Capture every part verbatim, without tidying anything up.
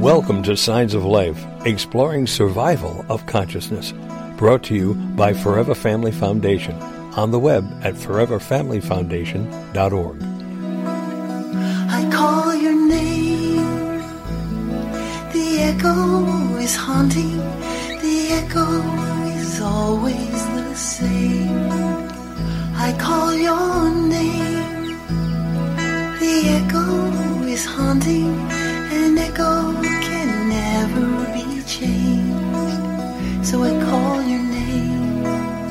Welcome to Signs of Life, exploring survival of consciousness. Brought to you by Forever Family Foundation. On the web at forever family foundation dot org. I call your name. The echo is haunting. The echo is always the same. I call your name. The echo is haunting. An echo can never be changed. So I call your name.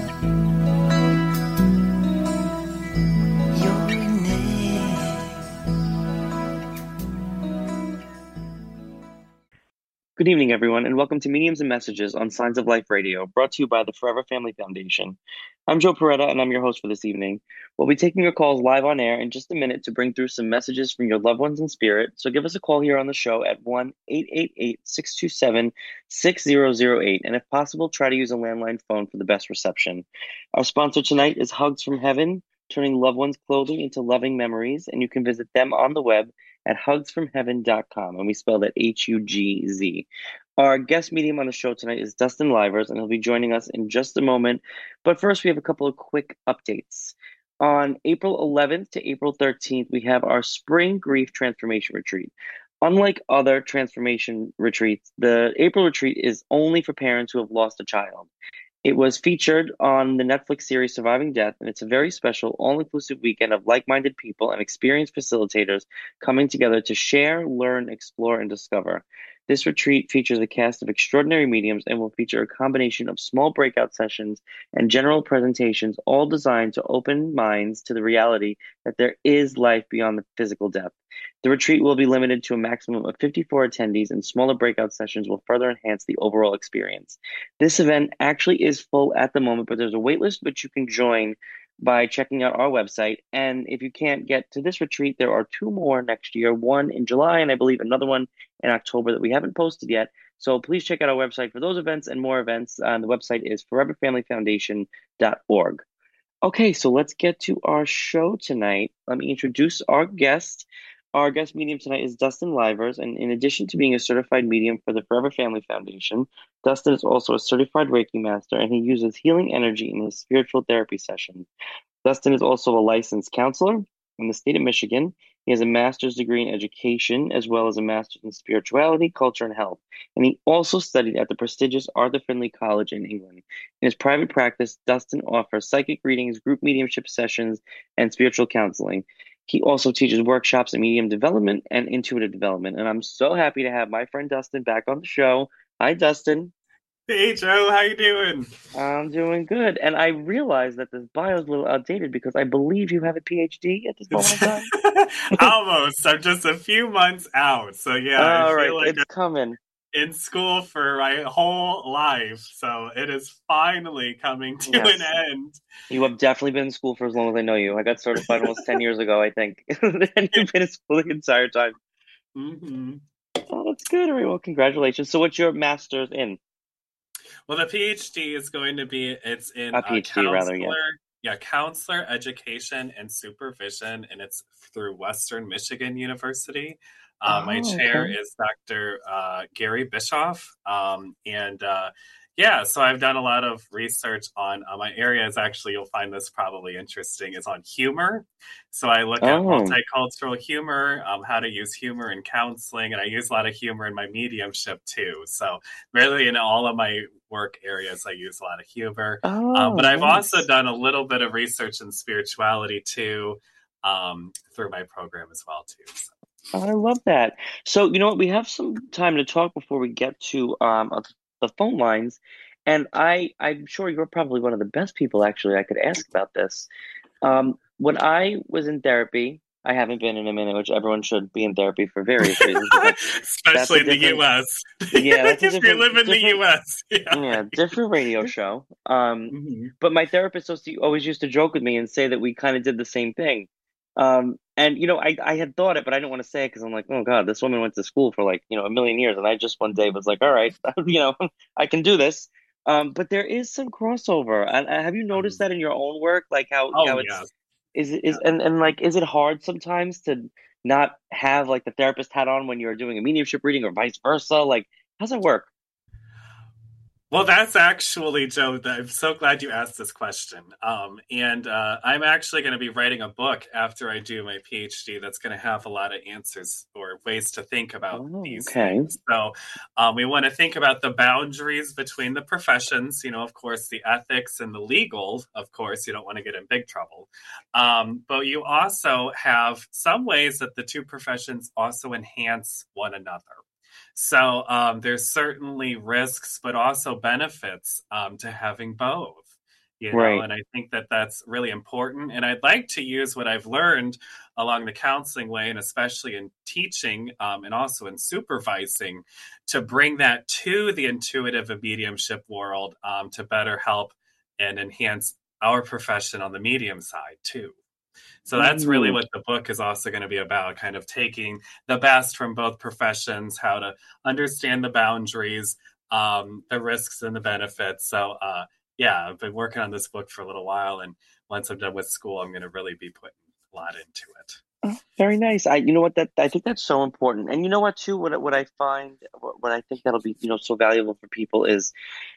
Your name. Good evening, everyone, and welcome to Mediums and Messages on Signs of Life Radio, brought to you by the Forever Family Foundation. I'm Joe Peretta, and I'm your host for this evening. We'll be taking your calls live on air in just a minute to bring through some messages from your loved ones in spirit, so give us a call here on the show at one eight eight eight, six two seven, six zero zero eight, and if possible, try to use a landline phone for the best reception. Our sponsor tonight is Hugs from Heaven, turning loved ones' clothing into loving memories, and you can visit them on the web at hugs from heaven dot com, and we spell that H U G Z. Our guest medium on the show tonight is Dustin Livers, and he'll be joining us in just a moment. But first, we have a couple of quick updates. On April eleventh to April thirteenth, we have our Spring Grief Transformation Retreat. Unlike other transformation retreats, the April retreat is only for parents who have lost a child. It was featured on the Netflix series Surviving Death, and it's a very special, all-inclusive weekend of like-minded people and experienced facilitators coming together to share, learn, explore, and discover. This retreat features a cast of extraordinary mediums and will feature a combination of small breakout sessions and general presentations, all designed to open minds to the reality that there is life beyond the physical death. The retreat will be limited to a maximum of fifty-four attendees, and smaller breakout sessions will further enhance the overall experience. This event actually is full at the moment, but there's a waitlist which you can join by checking out our website. And if you can't get to this retreat, there are two more next year, one in July, and I believe another one in October that we haven't posted yet. So please check out our website for those events and more events. Uh, the website is forever family foundation dot org. Okay, so let's get to our show tonight. Let me introduce our guest. Our guest medium tonight is Dustin Livers, and in addition to being a certified medium for the Forever Family Foundation, Dustin is also a certified Reiki master, and he uses healing energy in his spiritual therapy sessions. Dustin is also a licensed counselor in the state of Michigan. He has a master's degree in education, as well as a master's in spirituality, culture, and health. And he also studied at the prestigious Arthur Findlay College in England. In his private practice, Dustin offers psychic readings, group mediumship sessions, and spiritual counseling. He also teaches workshops in medium development and intuitive development. And I'm so happy to have my friend Dustin back on the show. Hi, Dustin. Hey, Joe. How you doing? I'm doing good. And I realized that this bio is a little outdated because I believe you have a P H D at this moment in time. Almost. I'm just a few months out. So, yeah, All I right, feel like it's coming. in school for my whole life. So it is finally coming to Yes. an end. You have definitely been in school for as long as I know you. I got certified almost ten years ago, I think. And you've been in school the entire time. Mm-hmm. Oh, that's good. All right, well, congratulations. So what's your master's in? Well, the PhD is going to be, it's in A uh, PhD, counselor, rather, yeah. yeah, counselor education and supervision, and it's through Western Michigan University. Uh, Oh, my chair okay. is Doctor Uh, Gary Bischoff, um, and uh, yeah, so I've done a lot of research on uh, my area. Is actually, you'll find this probably interesting, is on humor. So I look at Oh, multicultural humor, um, how to use humor in counseling, and I use a lot of humor in my mediumship too. So really, in all of my work areas, I use a lot of humor. Um, but oh, I've also nice. done a little bit of research in spirituality too, um, through my program as well too. So. Oh, I love that. So, you know what? We have some time to talk before we get to um, uh, the phone lines. And I, I'm sure you're probably one of the best people, actually, I could ask about this. Um, when I was in therapy, I haven't been in a minute, which everyone should be in therapy for various reasons. But that's, that's a Especially in the different, U S. yeah, that's a If you different, live in the different, U S. Yeah. yeah, different radio show. Um, hmm but my therapist also always used to joke with me and say that we kind of did the same thing. Um, and you know, I I had thought it, but I didn't want to say it because I'm like, oh God, this woman went to school for like you know a million years, and I just one day was like, all right, you know, I can do this. Um, but there is some crossover, and and have you noticed that in your own work, like how Oh, how yeah. it's is it Yeah. is and and like is it hard sometimes to not have like the therapist hat on when you're doing a mediumship reading or vice versa? Like, how's that work? Well, that's actually, Joe, I'm so glad you asked this question. Um, and uh, I'm actually going to be writing a book after I do my PhD that's going to have a lot of answers or ways to think about Oh, these okay. things. So um, we want to think about the boundaries between the professions, you know, of course, the ethics and the legal, of course, you don't want to get in big trouble. Um, but you also have some ways that the two professions also enhance one another. So um, there's certainly risks, but also benefits um, to having both, you know, Right. and I think that that's really important. And I'd like to use what I've learned along the counseling way, and especially in teaching um, and also in supervising, to bring that to the intuitive and mediumship world um, to better help and enhance our profession on the medium side too. So that's really Mm. what the book is also going to be about, kind of taking the best from both professions, how to understand the boundaries, um, the risks and the benefits. So, uh, yeah, I've been working on this book for a little while. And once I'm done with school, I'm going to really be putting a lot into it. Oh, very nice. I, you know what, that I think that's so important. And you know what, too, what what I find, what, what I think that'll be, you know, so valuable for people is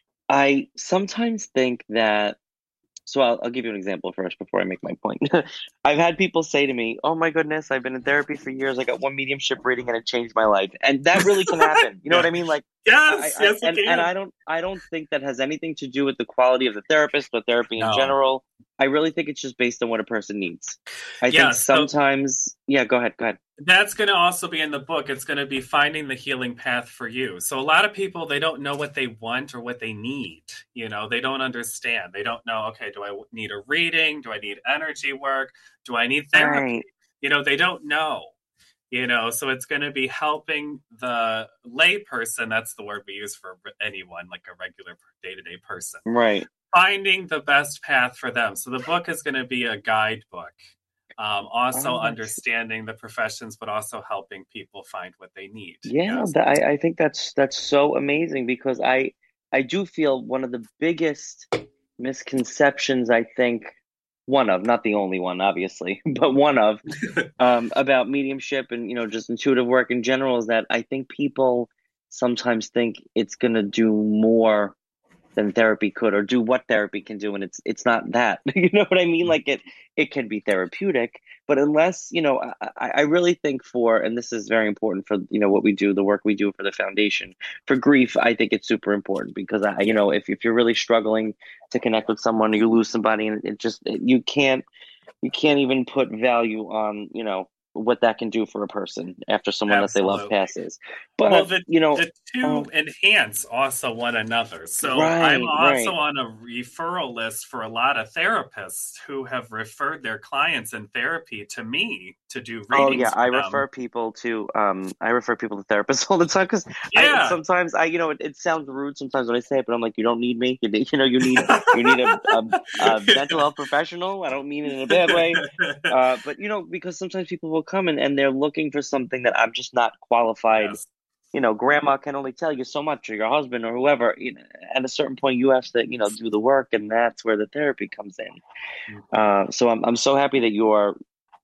I sometimes think that. So I'll, I'll give you an example first before I make my point. I've had people say to me, "Oh my goodness, I've been in therapy for years. I got one mediumship reading and it changed my life." And that really can happen. You know what Yeah. I mean? Like, I, Yes, I yes, it and and can. I don't I don't think that has anything to do with the quality of the therapist or therapy in No. general. I really think it's just based on what a person needs. I think Yeah. So sometimes, yeah, go ahead, go ahead. that's going to also be in the book. It's going to be finding the healing path for you. So a lot of people, they don't know what they want or what they need. You know, they don't understand. They don't know, okay, do I need a reading? Do I need energy work? Do I need therapy? Right. You know, they don't know. You know, so it's going to be helping the lay person. That's the word we use for anyone, like a regular day-to-day person. Right. Finding the best path for them. So the book is going to be a guidebook. Um, also Oh, that's understanding the professions, but also helping people find what they need. Yeah, no, Yes. that, I, I think that's that's so amazing because I I do feel one of the biggest misconceptions, I think, one of, not the only one, obviously, but one of, um, about mediumship and, you know, just intuitive work in general is that I think people sometimes think it's gonna do more than therapy could or do what therapy can do, and it's it's not that. You know what I mean? Like it it can be therapeutic, but unless, you know, I, I really think for, and this is very important for, you know, what we do, the work we do for the foundation, for grief, I think it's super important because I, you Yeah. know, if, if you're really struggling to connect with someone or you lose somebody and it just, you can't, you can't even put value on, you know, what that can do for a person after someone that they love Absolutely. passes. Well, But, the you know, the uh, two enhance also one another. So I'm right, also right. on a referral list for a lot of therapists who have referred their clients in therapy to me to do Oh yeah, readings I for them. refer people to um I refer people to therapists all the time because I Yeah. sometimes I you know it, it sounds rude sometimes when I say it, but I'm like, you don't need me. You, need- you know you need you need a, a a mental health professional. I don't mean it in a bad way. Uh, but you know, because sometimes people will come in and they're looking for something that I'm just not qualified. Yes. You know, grandma can only tell you so much, or your husband, or whoever. You know, at a certain point, you have to, you know, do the work, and that's where the therapy comes in. Mhm. Uh, so I'm I'm so happy that you are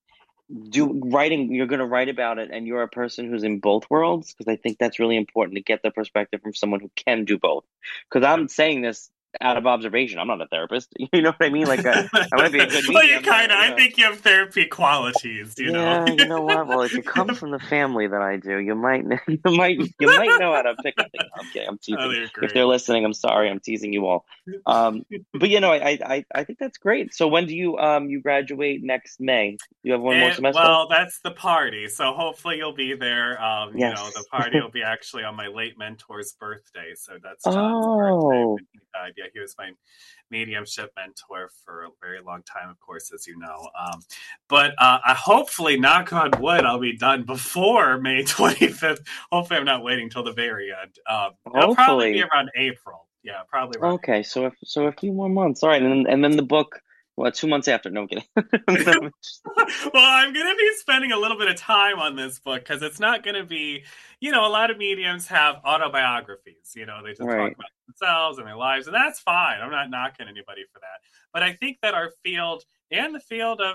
do writing. You're going to write about it, and you're a person who's in both worlds because I think that's really important to get the perspective from someone who can do both. Because I'm saying this out of observation. I'm not a therapist. You know what I mean? Like uh, I want to be a good Well, you medium. kind Uh, of, you I know. think you have therapy qualities, you know. Yeah, you know what? Well, if it comes from the family that I do, you might, you might, you might know how to pick a thing. I'm kidding. I'm Oh, teasing. you're If great. they're listening, I'm sorry. I'm teasing you all. Um, but you know, I, I, I think that's great. So when do you, um, you graduate next May? You have one more It, semester? well, that's the party. So hopefully you'll be there. Um, you know, the Yes. party will be actually on my late mentor's birthday. So that's John's birthday Oh, when he died. Yeah, he was my mediumship mentor for a very long time, of course, as you know. Um, but uh, I hopefully, knock on wood, I'll be done before May twenty-fifth. Hopefully I'm not waiting till the very end. Um, it'll probably be hopefully. around April. Yeah, probably around Okay, so if so, a few more months. All right, and then, and then the book. Well, two months after. No I'm kidding. April. Well, I'm going to be spending a little bit of time on this book because it's not going to be, you know, a lot of mediums have autobiographies. You know, they just talk Right. about themselves and their lives, and that's fine. I'm not knocking anybody for that. But I think that our field and the field of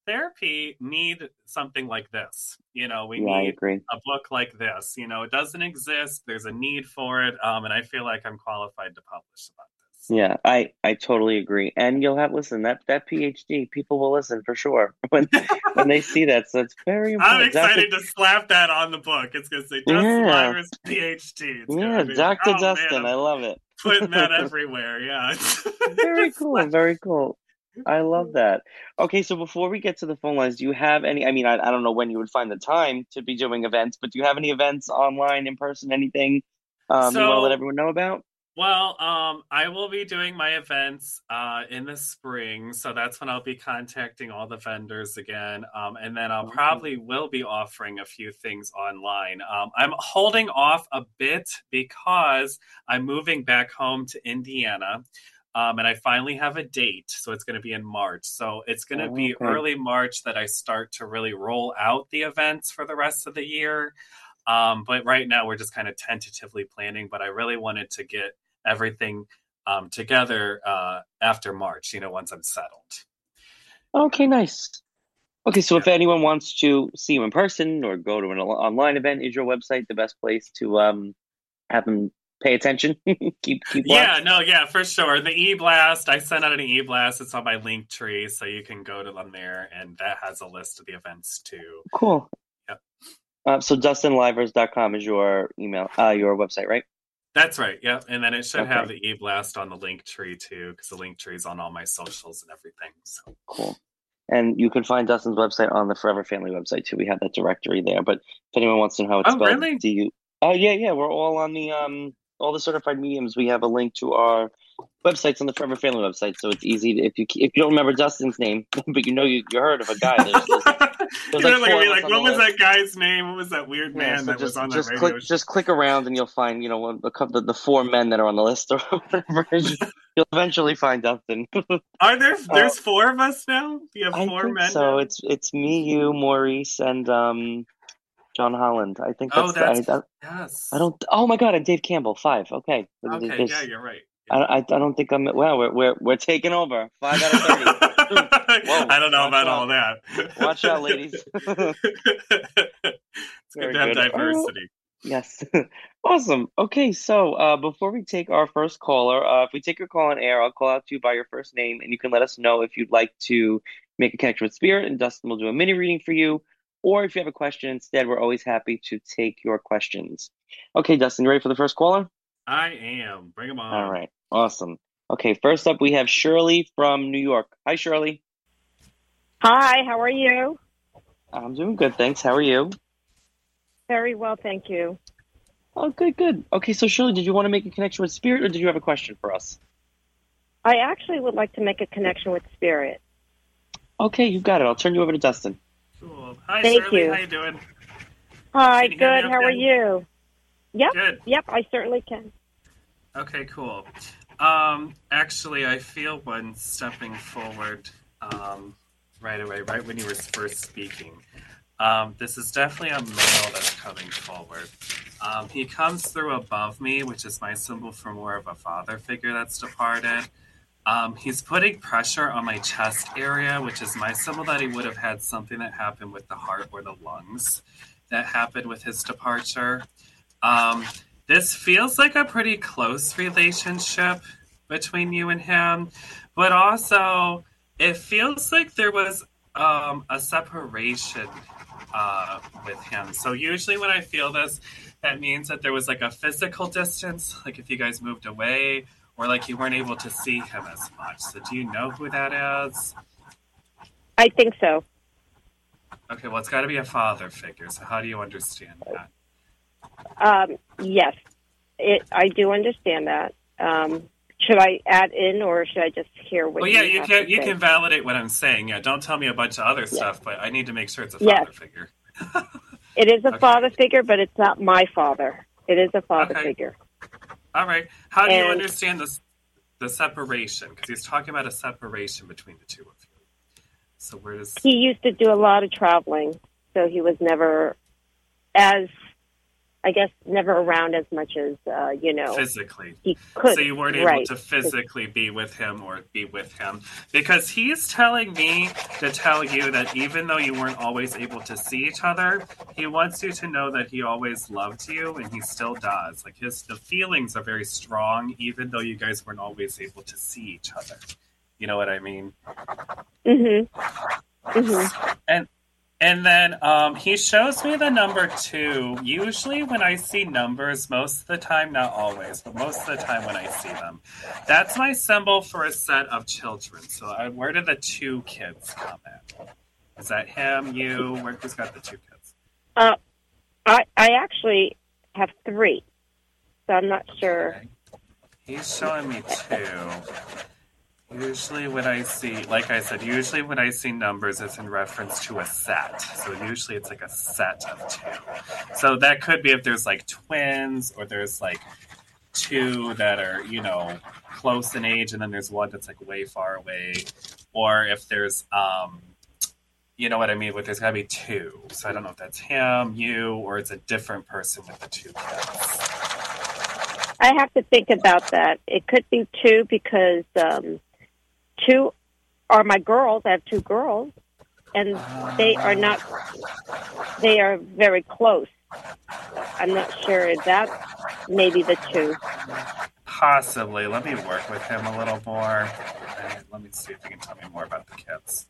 therapy need something like this. You know, we Yeah, I need agree. a book like this. You know, it doesn't exist. There's a need for it. Um, and I feel like I'm qualified to publish about this. Yeah, I, I totally agree. And you'll have, listen, that, that PhD, people will listen for sure when when they see that. So it's very I'm important. excited Doctor to slap that on the book. It's going to say Dustin Yeah. Livers, PhD. It's Yeah, gonna be, Doctor oh, Dustin, man, I I'm love it. putting that everywhere. Yeah. Very cool, very cool. I love that. Okay, so before we get to the phone lines, do you have any, I mean, I, I don't know when you would find the time to be doing events, but do you have any events online, in person, anything um, you want to let So, everyone know about? well, um, I will be doing my events uh, in the spring, so that's when I'll be contacting all the vendors again, um, and then I'll Okay. probably will be offering a few things online. Um, I'm holding off a bit because I'm moving back home to Indiana, um, and I finally have a date, so it's going to be in March. So it's going to Oh, be okay. early March that I start to really roll out the events for the rest of the year. Um, but right now we're just kind of tentatively planning, but I really wanted to get everything um, together uh, after March, you know, once I'm settled. Okay, nice. Okay, so Yeah. if anyone wants to see you in person or go to an on- online event, is your website the best place to um have them pay attention? keep keep Yeah, watch? no, yeah, for sure. The e-blast, I sent out an e-blast. It's on my link tree, so you can go to them there, and that has a list of the events too. Cool. Yep. Uh, so dustin livers dot com is your email, uh, your website, right? That's right, yeah. And then it should Okay. have the e-blast on the link tree too, because the link tree is on all my socials and everything. So Cool. And you can find Dustin's website on the Forever Family website too. We have that directory there. But if anyone wants to know how it's Oh, spelled, really? do you? Oh yeah, yeah. We're all on the um all the certified mediums. We have a link to our websites on the Forever Family website, so it's easy to, if you if you don't remember Dustin's name, but you know you, you heard of a guy. There's, there's, there's You're like like, four of us like on what the was list. that guy's name? What was that weird Yeah, man so that just was on just that click radio show? just click around and you'll find you know one- a couple of the four men that are on the list or whatever. You'll eventually find Dustin. Are there? Uh, There's four of us now. We have I four think men so. now. It's it's me, you, Maurice, and um John Holland. I think Oh, that's that's I, I yes. I don't. Oh my God! And Dave Campbell, five. Okay. Okay, There's- yeah, you're right. I, I I don't think I'm. Wow, we're we're we're taking over. Five out of thirty. Whoa, I don't know watch about out. all that. Watch out, ladies. It's good Very to have good. diversity. Yes. Awesome. Okay, so uh, before we take our first caller, uh, if we take your call on air, I'll call out to you by your first name, and you can let us know if you'd like to make a connection with Spirit, and Dustin will do a mini reading for you. Or if you have a question instead, we're always happy to take your questions. Okay, Dustin, you ready for the first caller? I am. Bring them on. All right. Awesome. Okay, first up, we have Shirley from New York. Hi, Shirley. Hi, how are you? I'm doing good, thanks. How are you? Very well, thank you. Oh, good, good. Okay, so Shirley, did you want to make a connection with Spirit, or did you have a question for us? I actually would like to make a connection with Spirit. Okay, you got it. I'll turn you over to Dustin. Cool. Hi, Thank Shirley. you. How you doing? Hi, Can you hear me good. How are okay? you? Yep, Good. yep, I certainly can. Okay, cool. Um, actually, I feel one stepping forward um, right away, right when you were first speaking. Um, this is definitely a male that's coming forward. Um, he comes through above me, which is my symbol for more of a father figure that's departed. Um, he's putting pressure on my chest area, which is my symbol that he would have had something that happened with the heart or the lungs that happened with his departure. Um, this feels like a pretty close relationship between you and him, but also it feels like there was um, a separation uh, with him. So usually when I feel this, that means that there was like a physical distance, like if you guys moved away, or like you weren't able to see him as much. So do you know who that is? I think so. Okay, well, it's got to be a father figure. So how do you understand that? Um, yes, it, I do understand that. Um, should I add in, or should I just hear what Well, yeah, you you have can to you say? can validate what I'm saying. Yeah, don't tell me a bunch of other stuff, but I need to make sure it's a Yes. father figure. It is a Okay. father figure, but it's not my father. It is a father Okay. figure. All right. How do you And- understand this the separation? Because he's talking about a separation between the two of you. So where does He used to do a lot of traveling, so he was never as I guess, never around as much as, uh, you know, physically. He could. So you weren't able right. to physically be with him or be with him. Because he's telling me to tell you that even though you weren't always able to see each other, he wants you to know that he always loved you, and he still does. Like, his the feelings are very strong, even though you guys weren't always able to see each other. You know what I mean? Mm-hmm. Mm-hmm. And And then um, he shows me the number two. Usually when I see numbers, most of the time, not always, but most of the time when I see them, that's my symbol for a set of children. So I, where did the two kids come in? Is that him, you? Where, who's got the two kids? Uh, I, I actually have three, so I'm not sure. Okay. He's showing me two. Usually when I see, like I said, usually when I see numbers, it's in reference to a set. So usually it's like a set of two. So that could be if there's like twins, or there's like two that are, you know, close in age, and then there's one that's like way far away. Or if there's, um, you know what I mean, but there's gotta be two. So I don't know if that's him, you, or it's a different person with the two kids. I have to think about that. It could be two because um, two are my girls. I have two girls, and they are not, they are very close. I'm not sure if that's maybe the two. Possibly. Let me work with him a little more. Okay, let me see if he can tell me more about the kids.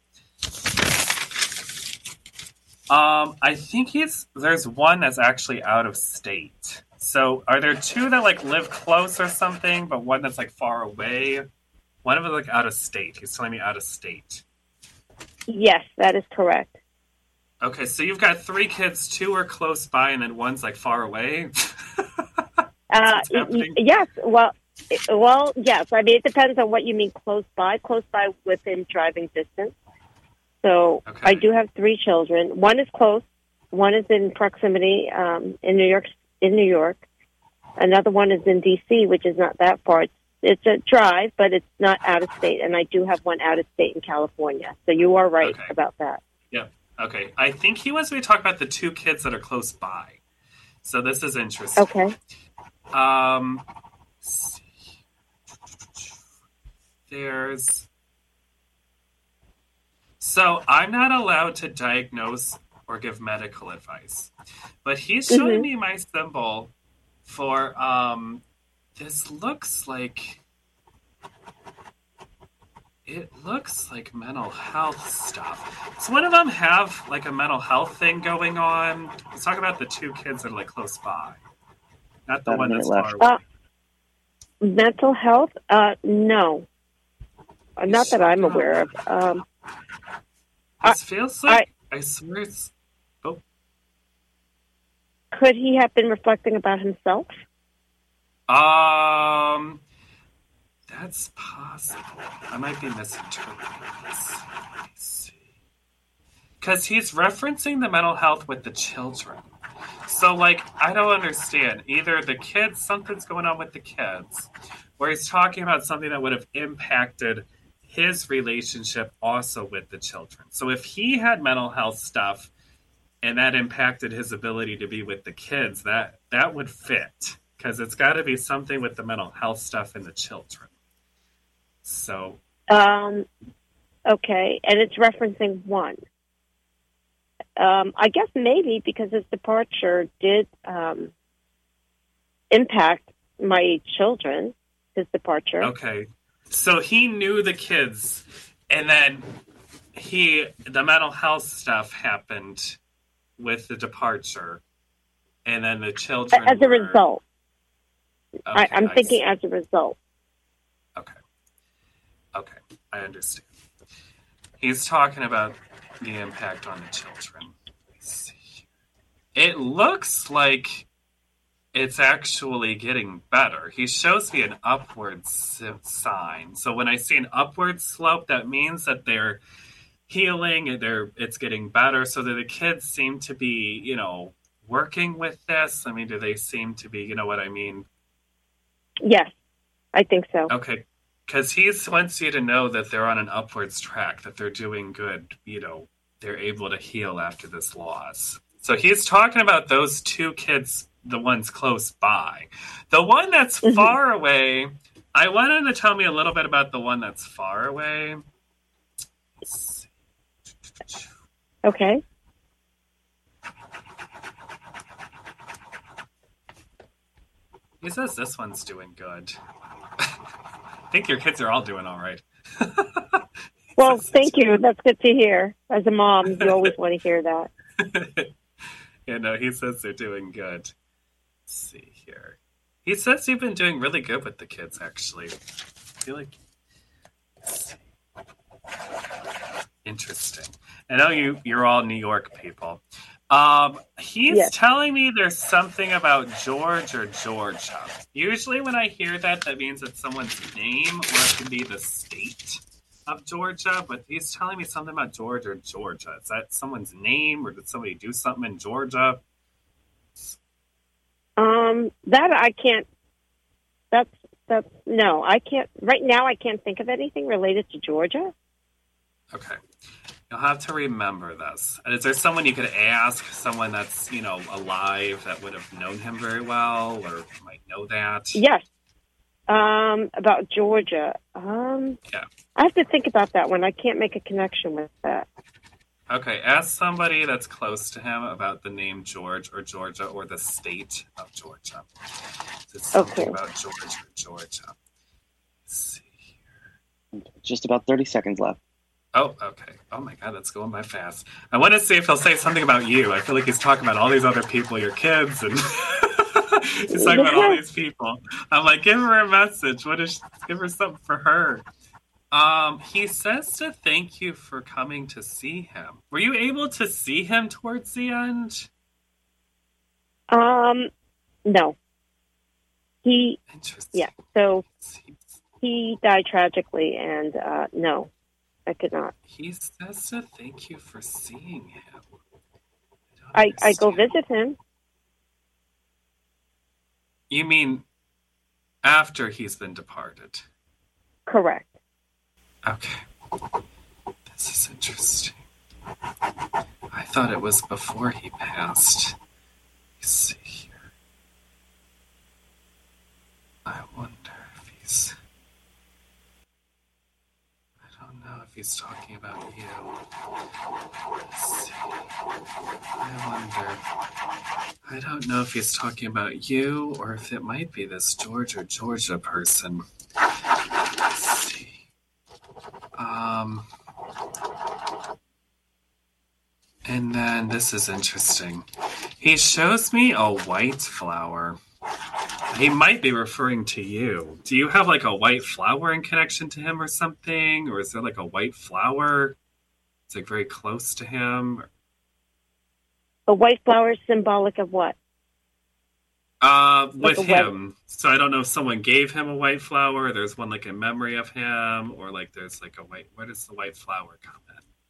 Um, I think he's, there's one that's actually out of state. So are there two that like live close or something, but one that's like far away? One of them like out of state. He's telling me out of state. Yes, that is correct. Okay, so you've got three kids, two are close by, and then one's like far away. uh, y- yes, well, well, yes. I mean, it depends on what you mean close by. Close by within driving distance. So okay. I do have three children. One is close. One is in proximity um, in New York. In New York, another one is in D C, which is not that far. It's, it's a drive, but it's not out of state. And I do have one out of state in California. So you are right okay. about that. Yeah. Okay. I think he wants me to talk about the two kids that are close by. So this is interesting. Okay. Um, let's see. There's. So I'm not allowed to diagnose or give medical advice, but he's showing mm-hmm. me my symbol for um this looks like it looks like mental health stuff. Does one of them have like a mental health thing going on? Let's talk about the two kids that are like close by, not the one that's far away. Uh, mental health? Uh, no, not that I'm aware of. Um, this feels like I, I swear it's. Oh. Could he have been reflecting about himself? Um, that's possible. I might be misinterpreting this. Let me see. Because he's referencing the mental health with the children. So, like, I don't understand. Either the kids, something's going on with the kids, or he's talking about something that would have impacted his relationship also with the children. So if he had mental health stuff and that impacted his ability to be with the kids, that, that would fit. Because it's got to be something with the mental health stuff and the children. So. Um, okay, and it's referencing one. Um, I guess maybe because his departure did um, impact my children, his departure. Okay. So he knew the kids, and then he, the mental health stuff happened with the departure, and then the children As a were... result. Okay, I, I'm I thinking see. as a result. Okay. Okay, I understand. He's talking about the impact on the children. Let's see. It looks like it's actually getting better. He shows me an upward sign. So when I see an upward slope, that means that they're healing and they're it's getting better. So that the kids seem to be, you know, working with this. I mean, do they seem to be, you know what I mean? Yes, I think so. Okay. Because he wants you to know that they're on an upwards track, that they're doing good, you know, they're able to heal after this loss. So he's talking about those two kids the ones close by. The one that's Mhm. far away, I want him to tell me a little bit about the one that's far away. Let's see. Okay. He says this one's doing good. I think your kids are all doing all right. Well, thank you. That's good to hear. As a mom, you always want to hear that. Yeah, no, he says they're doing good. Let's see here. He says you've been doing really good with the kids, actually. I feel like... Let's see. Interesting. I know you, you're all New York people. Um, he's Yes. telling me there's something about George or Georgia. Usually when I hear that, that means it's someone's name or it can be the state of Georgia, but he's telling me something about George or Georgia. Is that someone's name or did somebody do something in Georgia? Um, that I can't. That's that's no. I can't right now. I can't think of anything related to Georgia. Okay. You'll have to remember this. And is there someone you could ask, someone that's, you know, alive that would have known him very well or might know that? Yes. Um, about Georgia. Um, Yeah. I have to think about that one. I can't make a connection with that. Okay, ask somebody that's close to him about the name George or Georgia or the state of Georgia. It's something Okay. about George or Georgia. Let's see here. Just about thirty seconds left. Oh, okay. Oh my God, that's going by fast. I want to see if he'll say something about you. I feel like he's talking about all these other people, your kids, and he's talking about all these people. I'm like, give her a message. What is? Give her something for her. Um, he says to thank you for coming to see him. Were you able to see him towards the end? Um, no. He, Interesting. yeah. So he died tragically, and uh, no, I could not. He says to thank you for seeing him. I, don't I go understand. visit him. You mean after he's been departed? Correct. Okay. This is interesting. I thought it was before he passed. Let's see here. I wonder if he's... I don't know if he's talking about you. Let's see. I wonder... I don't know if he's talking about you or if it might be this George or Georgia person. Let's see. Um, and then this is interesting. He shows me a white flower. He might be referring to you. Do you have like a white flower in connection to him or something? Or is there like a white flower? It's like very close to him. A white flower is symbolic of what? Uh, Like with a white- him. So I don't know if someone gave him a white flower. Or there's one like in memory of him, or like there's like a white. Where does the white flower come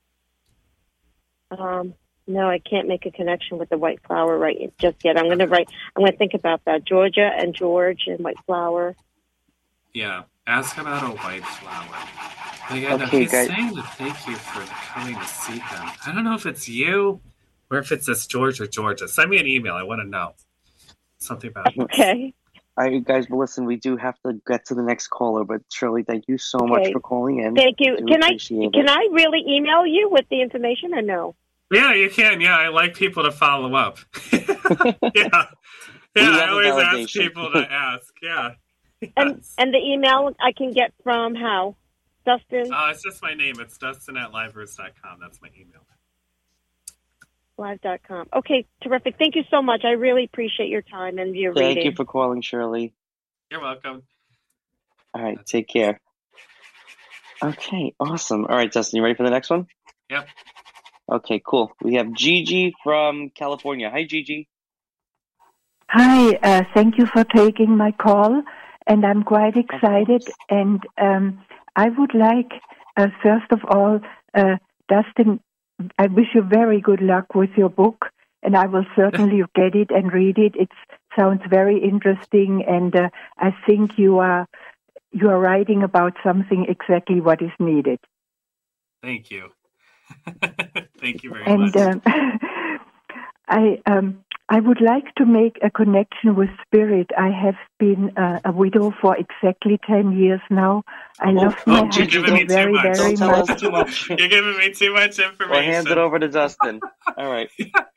in? Um, no, I can't make a connection with the white flower right just yet. I'm going to write. I'm going to think about that. Georgia and George and white flower. Yeah, ask about a white flower. But yeah, no, Okay, he's guys. saying to thank you for coming to see him. I don't know if it's you or if it's this George or Georgia. Send me an email. I want to know something about it. Okay. All right, you guys, but listen, we do have to get to the next caller, but Shirley, thank you so much Okay. for calling in. Thank you. Do Can I appreciate can it. I really email you with the information or no? Yeah, you can. Yeah, I like people to follow up. yeah, yeah. We I love always the ask validation. people to ask. Yeah. And Yes. and the email I can get from how? Dustin Uh, it's just my name. It's Dustin at livers dot com. That's my email. live dot com. Okay, terrific. Thank you so much. I really appreciate your time and your Thank reading. you for calling, Shirley. You're welcome. All right, take care. Okay, awesome. All right, Dustin, you ready for the next one? Yep. Okay, cool. We have Gigi from California. Hi, Gigi. Hi, uh, thank you for taking my call, and I'm quite excited. And um, I would like, uh, first of all, uh, Dustin, I wish you very good luck with your book, and I will certainly get it and read it. It sounds very interesting, and uh, I think you are you are writing about something exactly what is needed. Thank you. Thank you very And much. um, I um, I would like to make a connection with spirit. I have been uh, a widow for exactly ten years now. I Oh, love oh, my you're husband giving me too very, much. very Don't tell much. us too much. You're giving me too much information. Well, hand it over to Dustin. All right.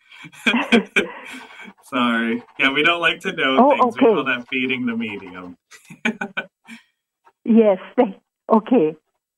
Sorry. Yeah, we don't like to know Oh, things. We okay. call that feeding the medium. Yes, they, okay.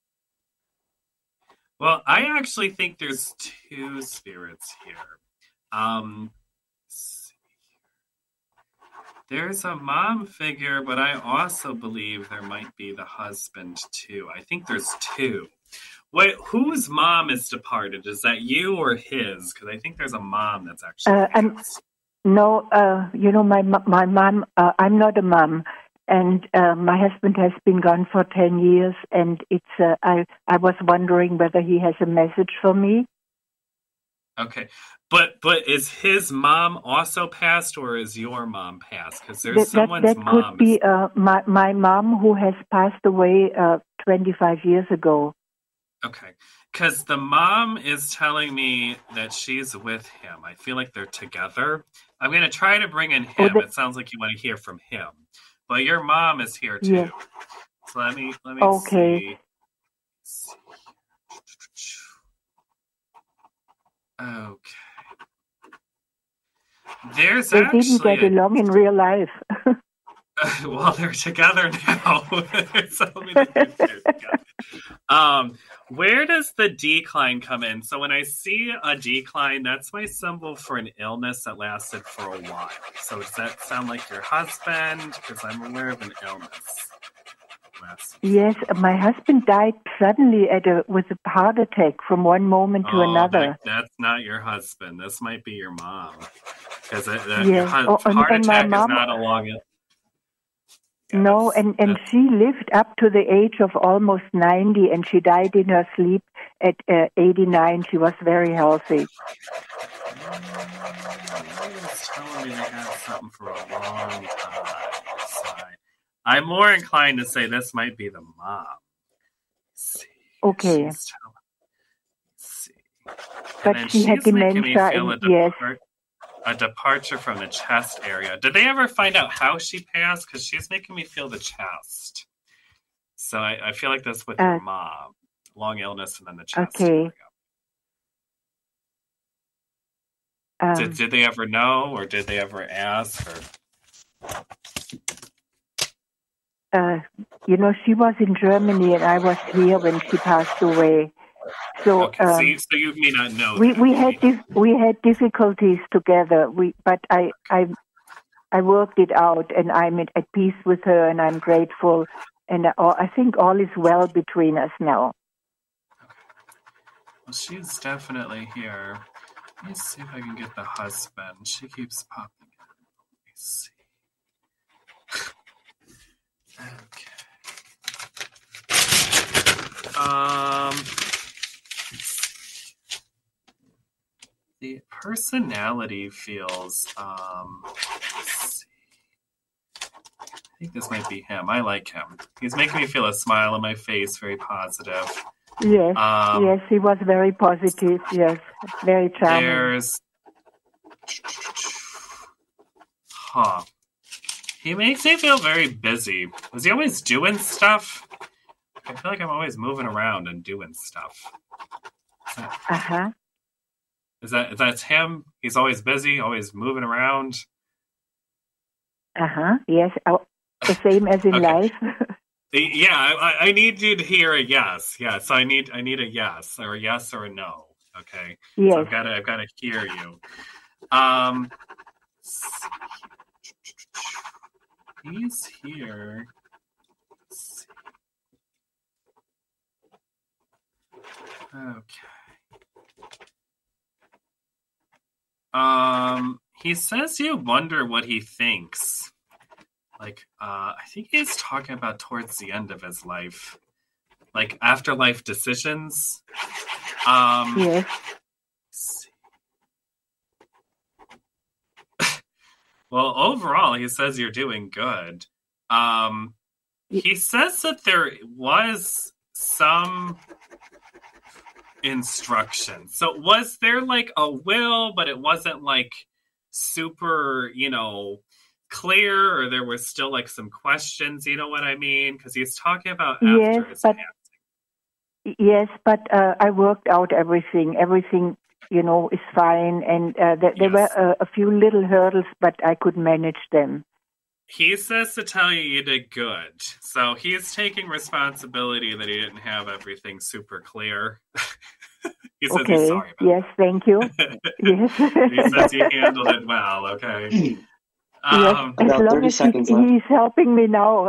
Well, I actually think there's two spirits here. Um, let's see here. There's a mom figure, but I also believe there might be the husband too. I think there's two. Wait, whose mom is departed? Is that you or his? Because I think there's a mom that's actually Uh, I'm- passed. No, uh, you know, my mo- my mom, uh, I'm not a mom, and uh, my husband has been gone for ten years, and it's, uh, I, I was wondering whether he has a message for me. Okay, but but is his mom also passed, or is your mom passed? Because there's That, that, someone's that mom. could be uh, my, my mom who has passed away uh, twenty-five years ago. Okay, because the mom is telling me that she's with him. I feel like they're together. I'm going to try to bring in Oh, him. the- It sounds like you want to hear from him, but your mom is here too. Yes. So let me let me Okay. see. Okay. There's They actually didn't get a- along in real life. well, they're together now. They're telling me that they're together. Um, where does the decline come in? So when I see a decline, that's my symbol for an illness that lasted for a while. So does that sound like your husband? Because I'm aware of an illness. Last- Yes, my husband died suddenly at a, with a heart attack from one moment to Oh, another. that- that's not your husband. This might be your mom. Because your Yes. hu- Oh, and- heart and my attack is mom- not a long. Yeah, No, that's- and, and that's- she lived up to the age of almost ninety, and she died in her sleep at uh, eighty-nine. She was very healthy. It's telling me they had something for a long time. So I- I'm more inclined to say this might be the mom. Let's see. Okay. She's telling- let's see. But And then she had she's making me dementia, feel a, and yes. depart- a departure from the chest area. Did they ever find out how she passed? Because she's making me feel the chest. So I, I feel like that's with Uh, your mom. Long illness and then the chest Okay. area. Um, Did, did they ever know, or did they ever ask? Or uh, you know, she was in Germany, and I was here when she passed away. So, okay, so, um, you, so you may not know. we that. we had dif- we had difficulties together. We but I I I worked it out, and I'm at, at peace with her, and I'm grateful, and I, I think all is well between us now. Well, she's definitely here. Let me see if I can get the husband. She keeps popping in. Let me see. Okay. Um, the personality feels. Um, let's see. I think this might be him. I like him. He's making me feel a smile on my face, very positive. Yes, Um, yes, he was very positive. Yes, very charming. There's. Huh. He makes me feel very busy. Was he always doing stuff? I feel like I'm always moving around and doing stuff. Is that, Uh huh. is that is that him? He's always busy, always moving around. Uh huh. Yes, uh, the same as in Okay. life. Yeah, I, I need you to hear a yes. Yeah, so I need I need a yes or a yes or a no. Okay. So Yes. I've got to I've got to hear you. Um, he's here. Let's see. Okay. Um, he says you wonder what he thinks. Like, uh, I think he's talking about towards the end of his life, like afterlife decisions. Um, Yes. let's see. Well, overall, he says you're doing good. Um, he says that there was some instruction. So was there like a will, but it wasn't like super, you know, clear, or there was still like some questions, you know what I mean? Because he's talking about yes, after his but, passing. Yes, but uh, I worked out everything. Everything, you know, is fine. And uh, th- there Yes. were uh, a few little hurdles, but I could manage them. He says to tell you you did good. So he's taking responsibility that he didn't have everything super clear. He says Okay. he's sorry about Yes, thank you. it. Yes. He says you handled it well, okay? Yes, Um, as About long thirty as seconds he, left. he's helping me now.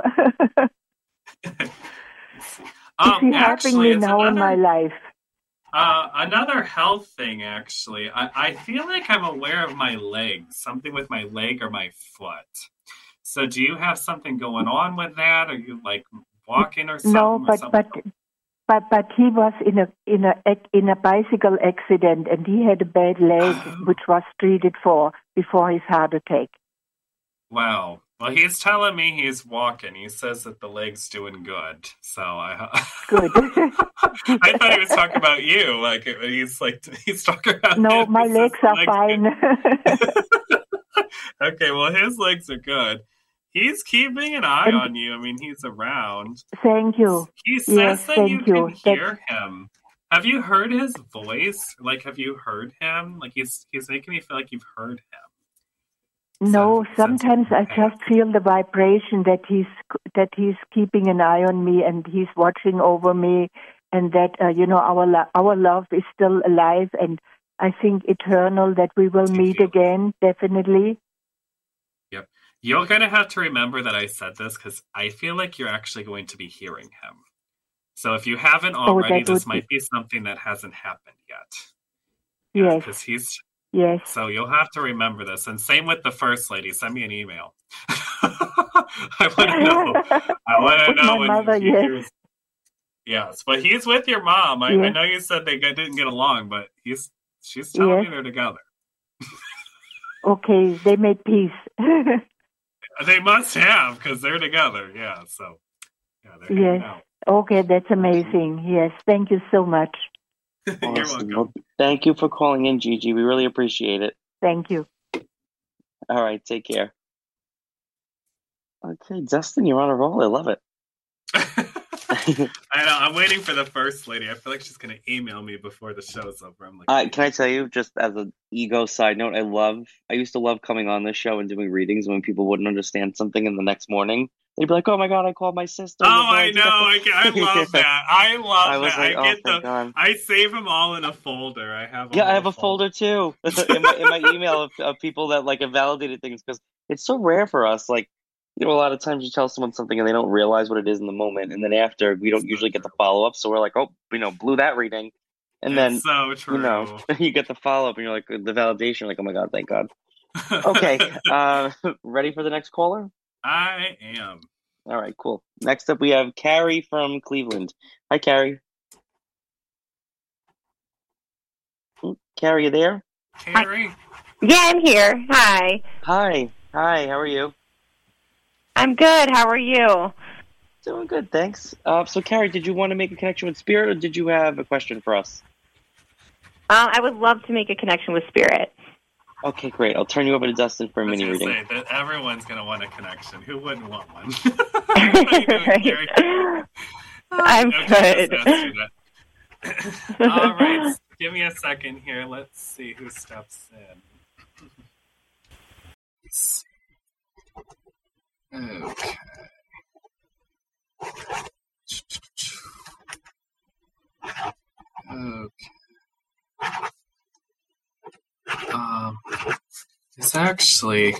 um, he's helping actually, me it's now in my another, life. uh, another health thing, actually. I, I feel like I'm aware of my leg, something with my leg or my foot. So do you have something going on with that? Are you like walking or something? No, or but something? but but but he was in a in a in a bicycle accident, and he had a bad leg, Oh. which was treated for before his heart attack. Wow. Well, he's telling me he's walking. He says that the leg's doing good. So I Good. I thought he was talking about you. Like he's like he's talking about No, him. my He says legs the are fine. Okay, well his legs are good. He's keeping an eye And- on you. I mean, he's around. Thank you. He says Yes, that thank you you. can That's- hear him. Have you heard his voice? Like, have you heard him? Like, he's he's making me feel like you've heard him. No, So- sometimes I just feel the vibration that he's that he's keeping an eye on me and he's watching over me, and that uh, you know our lo- our love is still alive, and I think eternal, that we will Do you meet feel- again, definitely. Yep. You're going to have to remember that I said this because I feel like you're actually going to be hearing him. So if you haven't already, that this would be- might be something that hasn't happened yet. Yes, Because he's yes, so you'll have to remember this. And same with the first lady. Send me an email. I want to know. I want to With know my when mother, he yes. hears. Yes, but he's with your mom. I, I Yes. know you said they got- didn't get along, but he's she's telling Yes. me they're together. Okay, they made peace. They must have because they're together. Yeah. So yeah, they're hanging Yes. out. Okay, that's amazing. Yes, thank you so much. You're Awesome. welcome. Well, thank you for calling in, Gigi. We really appreciate it. Thank you. All right, take care. Okay, Dustin, you're on a roll. I love it. I know. I'm waiting for the first lady. I feel like she's gonna email me before the show's over. I'm like, Uh, can I tell you, just as an ego side note, I love, I used to love coming on this show and doing readings when people wouldn't understand something, and the next morning they'd be like, "Oh my god, I called my sister." oh, I know. I, I love that. I love I was that. like, I "Oh, get thank the. God." I save them all in a folder. I have. Yeah, I have whole a folder too in my in my email of, of people that like have validated things, because it's so rare for us. Like, you know, a lot of times you tell someone something and they don't realize what it is in the moment, and then after we don't usually get the follow up, so we're like, "Oh, you know, blew that reading," and then It's so true. you know you get the follow up and you're like the validation, like, "Oh my god, thank God." Okay, uh, ready for the next caller? I am. All right, cool. Next up, we have Carrie from Cleveland. Hi, Carrie. Oh, Carrie, you there? Carrie. Yeah, I'm here. Hi. Hi. Hi, how are you? I'm good. How are you? Doing good, thanks. Uh, so, Carrie, did you want to make a connection with Spirit, or did you have a question for us? Um, I would love to make a connection with Spirit. Okay, great. I'll turn you over to Dustin for a I was mini gonna reading. say that everyone's gonna want a connection. Who wouldn't want one? How you doing, Carrie? I'm No, just good. asked you that. All right, give me a second here. Let's see who steps in. Let's see. Okay. Okay. Um, it's actually,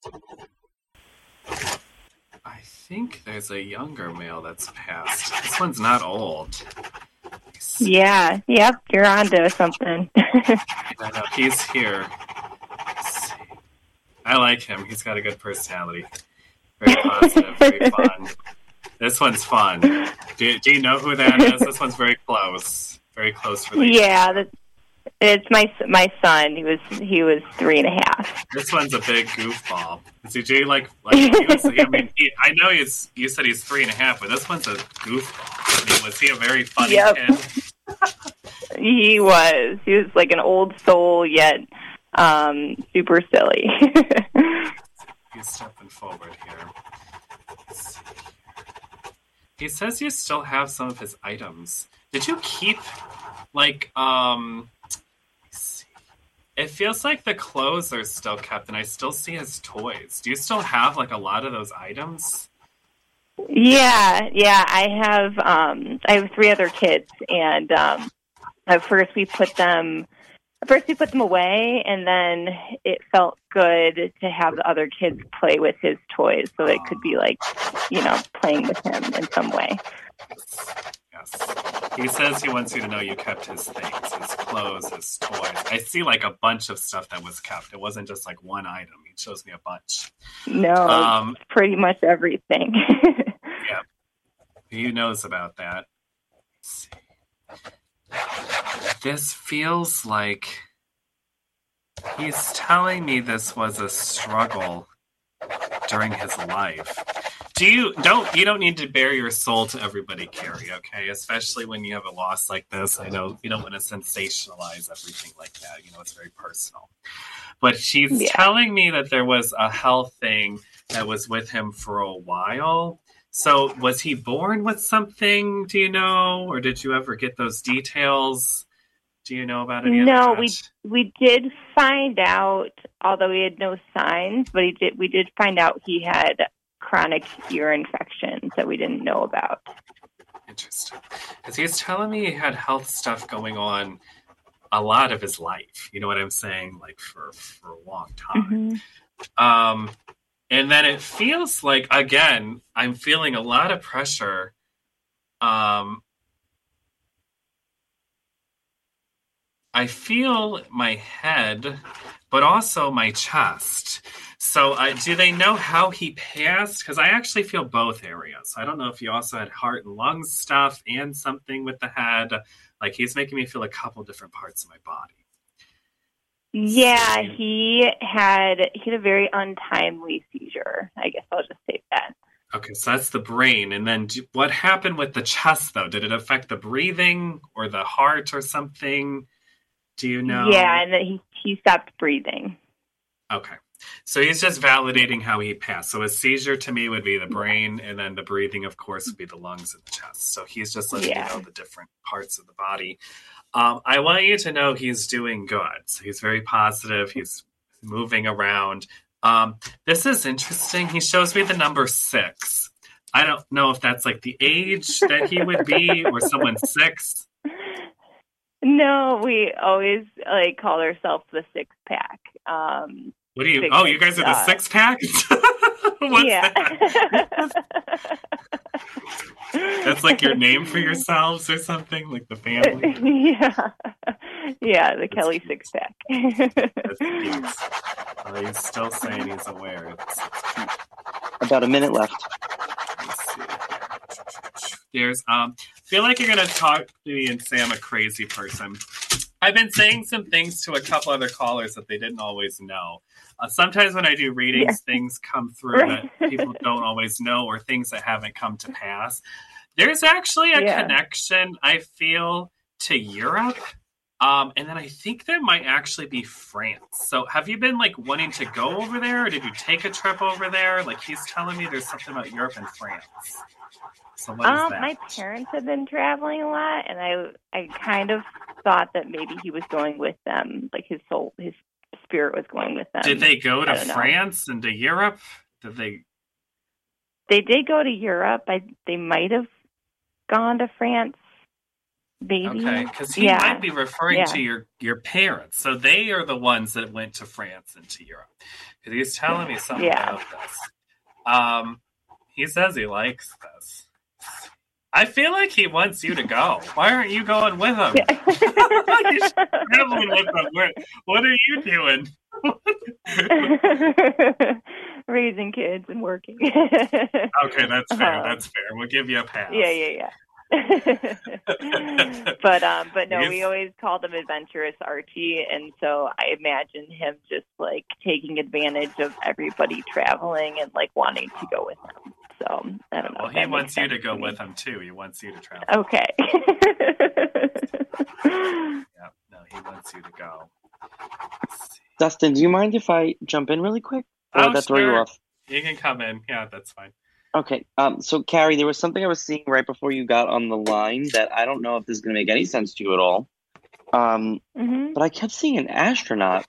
I think there's a younger male that's passed. This one's not old. He's, Yeah. Yep. You're onto something. I know, he's here. Let's see. I like him. He's got a good personality. Very positive, very fun. This one's fun. Do, do you know who that is? This one's very close. Very close relationship. Yeah. That, it's my my son. He was he was three and a half. This one's a big goofball. Is he like like he was, I mean, he, I know he's. You said he's three and a half, but this one's a goofball. I mean, was he a very funny Yep. kid? He was. He was like an old soul, yet Um, super silly. He's stepping forward here. Let's see here. He says you still have some of his items. Did you keep, like, um... let's see. It feels like the clothes are still kept, and I still see his toys. Do you still have, like, a lot of those items? Yeah, yeah. I have um, I have three other kids, and um, at first we put them at first we put them away, and then it felt good to have the other kids play with his toys, so it could be like, you know, playing with him in some way. Yes. He says he wants you to know you kept his things, his clothes, his toys. I see like a bunch of stuff that was kept. It wasn't just like one item. He shows me a bunch. No, um, pretty much everything. Yeah. He knows about that. Let's see. This feels like he's telling me this was a struggle during his life. Do you don't you don't need to bare your soul to everybody, Carrie, okay? Especially when you have a loss like this. I know you don't want to sensationalize everything like that. You know, it's very personal. But she's yeah. telling me that there was a health thing that was with him for a while. So was he born with something, do you know? Or did you ever get those details? Do you know about any no, of that? we we did find out, although he had no signs, but he did we did find out he had chronic ear infections that we didn't know about. Interesting. Because he was telling me he had health stuff going on a lot of his life. You know what I'm saying? Like for, for a long time. Mm-hmm. Um, and then it feels like, again, I'm feeling a lot of pressure. Um, I feel my head, but also my chest. So uh, do they know how he passed? Because I actually feel both areas. I don't know if he also had heart and lung stuff and something with the head. Like he's making me feel a couple different parts of my body. Yeah, so, he had he had a very untimely seizure. I guess I'll just say that. Okay, so that's the brain. And then do, what happened with the chest, though? Did it affect the breathing or the heart or something? Do you know? Yeah, and then he, he stopped breathing. Okay. So he's just validating how he passed. So a seizure to me would be the brain, and then the breathing, of course, would be the lungs and the chest. So he's just letting yeah. you know the different parts of the body. Um, I want you to know he's doing good. So he's very positive. He's moving around. Um, this is interesting. He shows me the number six. I don't know if that's like the age that he would be or someone six. No, we always like call ourselves the six pack. Um, what do you? Because, oh, you guys are the uh, six pack. What's yeah. that? That's like your name for yourselves or something, like the family. Yeah, yeah, the That's Kelly cute. Six pack. That's cute. Uh, he's still saying he's aware. It's, it's cute. About a minute left. Let's see. There's um. I feel like you're gonna talk to me and say I'm a crazy person. I've been saying some things to a couple other callers that they didn't always know. Uh, sometimes when I do readings, yeah. things come through right. that people don't always know, or things that haven't come to pass. There's actually a yeah. connection, I feel, to Europe. Um, and then I think there might actually be France. So have you been like wanting to go over there, or did you take a trip over there? Like he's telling me there's something about Europe and France. So what is um, that? My parents have been traveling a lot, and I I kind of thought that maybe he was going with them, like his soul, his spirit was going with them. Did they go to France know. and to Europe? Did they? They did go to Europe. I they might have gone to France. Maybe. Okay, because he yeah. might be referring yeah. to your, your parents. So they are the ones that went to France and to Europe. Because he's telling me something yeah. about this. Um, he says he likes this. I feel like he wants you to go. Why aren't you going with him? You're traveling with him. Where, what are you doing? Raising kids and working. Okay, that's fair. Um, that's fair. We'll give you a pass. Yeah, yeah, yeah. but um but no, we always called him Adventurous Archie, and so I imagine him just like taking advantage of everybody traveling and like wanting to go with him. So I don't know. Well, he wants you to go to with him too. He wants you to travel. Okay. Yeah, no, he wants you to go. Let's see Dustin, do you mind if I jump in really quick? Or Oh, would that throw you sure. off? You can come in. Yeah, that's fine. Okay. Um, so, Carrie, there was something I was seeing right before you got on the line that I don't know if this is going to make any sense to you at all. Um, Mm-hmm. but I kept seeing an astronaut.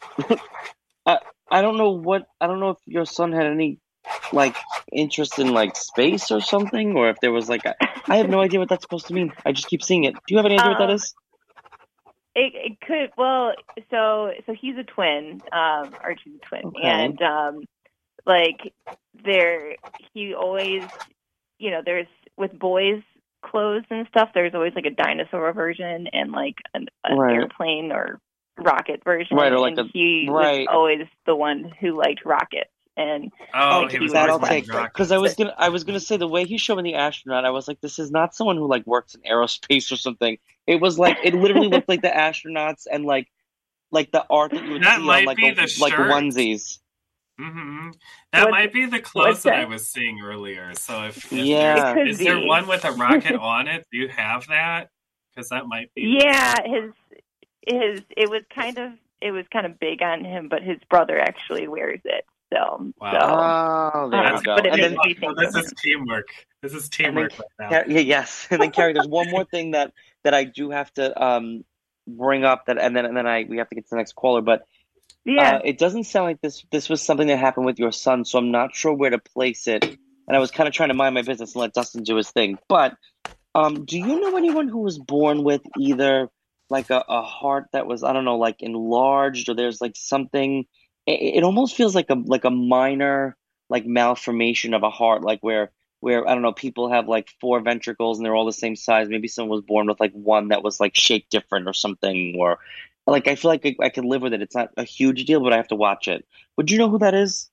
I I don't know what I don't know if your son had any like interest in like space or something, or if there was like a, I have no idea what that's supposed to mean. I just keep seeing it. Do you have any idea what that Um, is? It, it could well, so so he's a twin. Um, Archie's a twin, Okay. and um, like there, he always, you know, there's with boys' clothes and stuff. There's always like a dinosaur version and like an, an Right. airplane or rocket version. Right, or like and a- he right. was always the one who liked rockets. And Oh, Like, he he was was That always okay? playing rock. Because I was gonna I was gonna say the way he showed me the astronaut, I was like, this is not someone who like works in aerospace or something. It was like it literally looked like the astronauts and like like the art that you would That see might on like be a, the like shirt. onesies. hmm That What- might be the what's clothes that I that? was seeing earlier. So if, if Yeah. It could there's, is there be. one with a rocket on it? Do you have that? Because that might be. Yeah, his his it was kind of it was kind of big on him, but his brother actually wears it. So, Wow. so Oh, there uh, you go. but it And makes then me Well, think this of is him. teamwork. This is teamwork right now. Car- yeah, yes. And then Carrie, there's one more thing that that I do have to um bring up that, and then and then I we have to get to the next caller, but Yeah. uh, it doesn't sound like this this was something that happened with your son, so I'm not sure where to place it. And I was kind of trying to mind my business and let Dustin do his thing. But um, do you know anyone who was born with either like a, a heart that was I don't know like enlarged, or there's like something? It, it almost feels like a like a minor like malformation of a heart, like where where I don't know, people have like four ventricles and they're all the same size. Maybe someone was born with like one that was like shaped different or something, or like I feel like I, I can live with it. It's not a huge deal, but I have to watch it. Would you know who that is?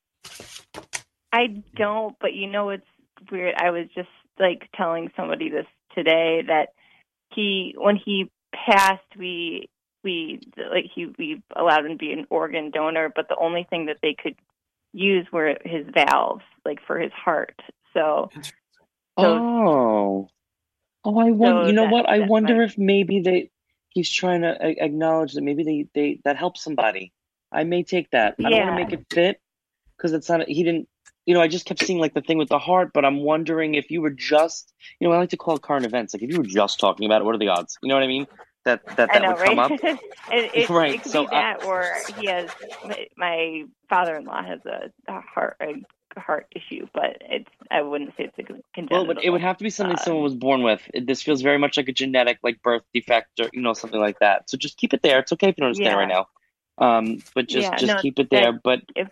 I don't, but you know it's weird. I was just like telling somebody this today that he when he passed, we we like he we allowed him to be an organ donor, but the only thing that they could use were his valves, like for his heart. So Oh, oh, I wonder. so You know that- what? I that wonder might- if maybe they he's trying to a- acknowledge that maybe they they that helps somebody. I may take that. I don't Yeah. want to make it fit because it's not. He didn't. You know, I just kept seeing like the thing with the heart, but I'm wondering if you were just. You know, I like to call it current events. Like if you were just talking about it, what are the odds? You know what I mean? That that I that know, would come right? up. it, it, Right, it could so be I- that, or he has my, my father-in-law has a, a heart a heart issue, but it's I wouldn't say it's a congenital. Well, but it would have to be something uh, someone was born with. It, this feels very much like a genetic, like birth defect, or you know, something like that. So just keep it there. It's okay if you don't understand Yeah. right now. Um, but just Yeah, just no, keep it there. that- But if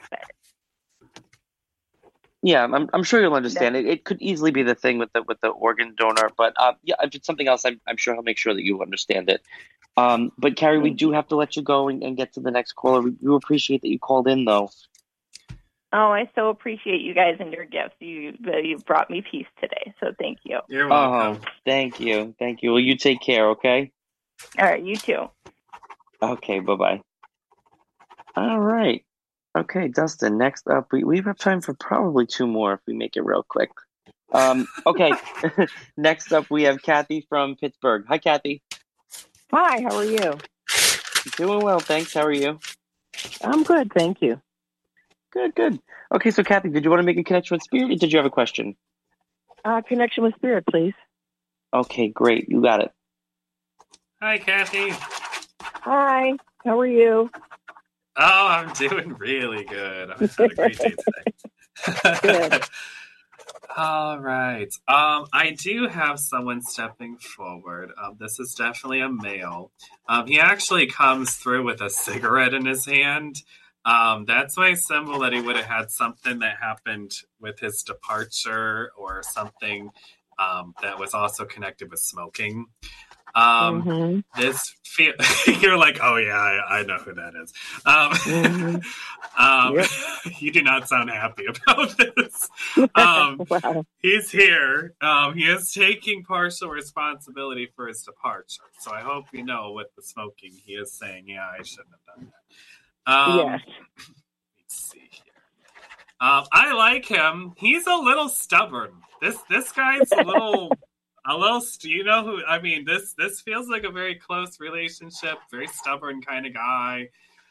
yeah, I'm I'm sure you'll understand. It it could easily be the thing with the with the organ donor. But uh, yeah, if it's something else, I'm I'm sure he'll make sure that you understand it. Um, but Carrie, we do have to let you go and, and get to the next caller. We do appreciate that you called in, though. Oh, I so appreciate you guys and your gifts. You you brought me peace today, so thank you. You're Oh, welcome. thank you, thank you. Well, you take care, okay? All right, you too. Okay, bye bye. All right. Okay, Dustin, next up, we, we have time for probably two more if we make it real quick. Um, okay, next up, we have Kathy from Pittsburgh. Hi, Kathy. Hi, how are you? Doing well, thanks. How are you? I'm good, thank you. Good, good. Okay, so Kathy, did you want to make a connection with Spirit, or did you have a question? Uh, connection with spirit, please. Okay, great. You got it. Hi, Kathy. Hi, how are you? Oh, I'm doing really good. I've had a great day today. Good. All right. Um, I do have someone stepping forward. Um, this is definitely a male. Um, he actually comes through with a cigarette in his hand. Um, that's my symbol that he would have had something that happened with his departure or something um, that was also connected with smoking. Um, Mhm. This feel you're like, oh yeah, I, I know who that is. Um, Mhm. um, Yep. You do not sound happy about this. Um, Wow. He's here. Um, he is taking partial responsibility for his departure. So I hope you know with the smoking, he is saying, yeah, I shouldn't have done that. Um, Yes. Let's see here. Um, I like him. He's a little stubborn. This this guy's a little. A little, st- you know who? I mean, this this feels like a very close relationship. Very stubborn kind of guy.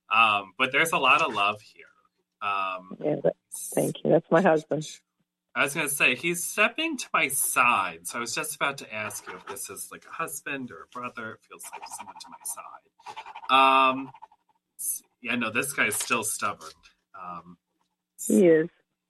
Um, but there's a lot of love here. Um, Yeah, that, thank you. That's my husband. I was going to say, he's stepping to my side. So I was just about to ask you if this is like a husband or a brother. It feels like someone to my side. Um, yeah, no, this guy's still stubborn. Um, He is.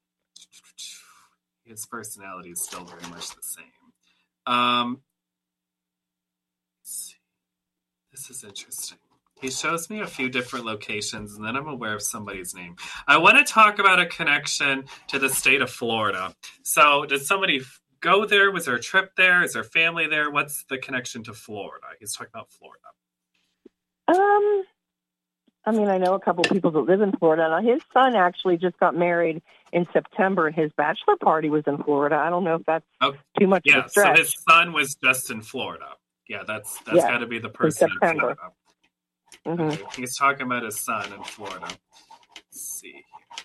His personality is still very much the same. Um, let's see. This is interesting. He shows me a few different locations, and then I'm aware of somebody's name. I want to talk about a connection to the state of Florida. So, did somebody go there? Was there a trip there? Is there family there? What's the connection to Florida? He's talking about Florida. Um, I mean, I know a couple of people that live in Florida. Now, his son actually just got married in September, and his bachelor party was in Florida. I don't know if that's oh, too much yeah, of a stretch. So his son was just in Florida. Yeah, that's that's Yeah, got to be the person in, in September. Florida. Mm-hmm. Okay. He's talking about his son in Florida. Let's see.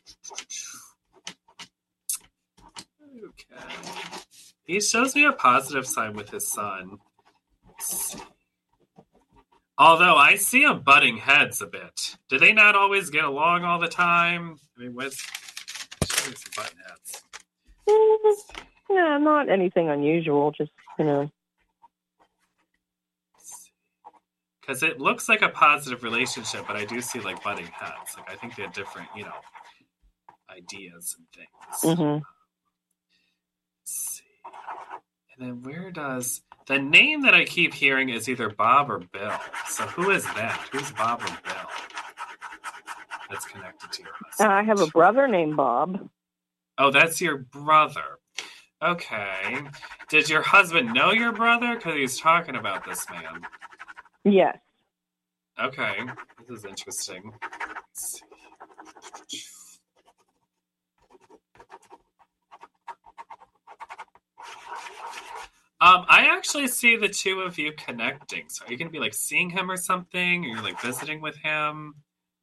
Okay. He shows me a positive sign with his son. Let's see. Although I see them butting heads a bit. Do they not always get along all the time? I mean, what's showing some button heads? Mm, yeah, not anything unusual. Just, you know. Because it looks like a positive relationship, but I do see like butting heads. Like I think they have different, you know, ideas and things. Mm-hmm. Let's see. And then where does the name that I keep hearing is either Bob or Bill. So who is that? Who's Bob or Bill? That's connected to your husband. I have a brother named Bob. Oh, that's your brother. Okay. Did your husband know your brother? Because he's talking about this man. Yes. Okay. This is interesting. Let's see. Um, I actually see the two of you connecting. So are you going to be like seeing him or something? Or you're like visiting with him?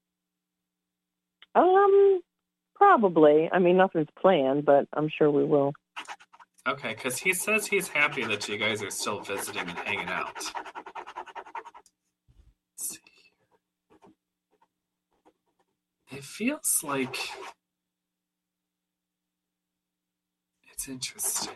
Um, probably. I mean, nothing's planned, but I'm sure we will. Okay, because he says he's happy that you guys are still visiting and hanging out. Let's see. It feels like it's interesting.